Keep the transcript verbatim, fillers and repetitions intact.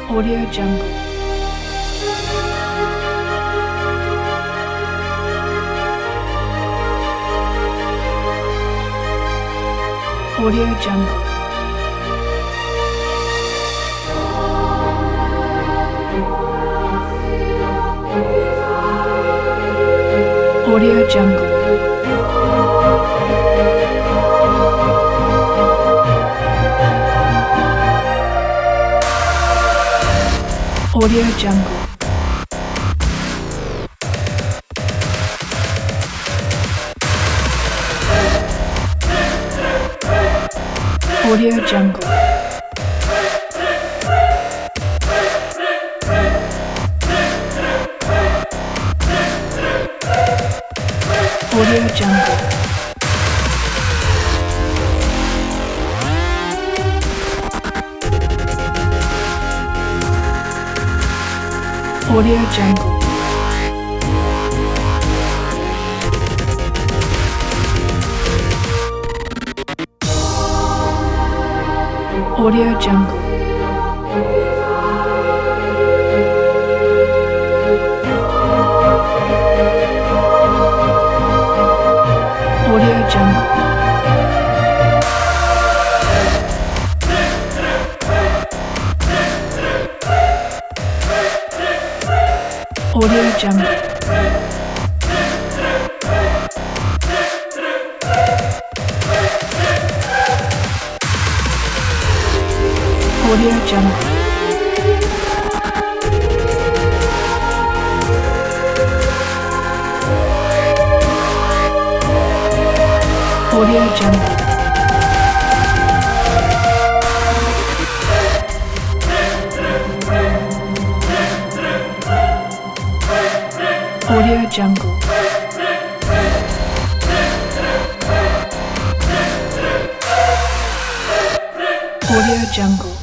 Audio Jungle. Audio Jungle. Audio Jungle. Audio Jungle. Audio Jungle. Audio Jungle. Audio Jungle. Audio Jungle. Audio Jungle. Audio Jungle. Audio Jungle. Audio Jungle. Audio Jungle. Audio Jungle.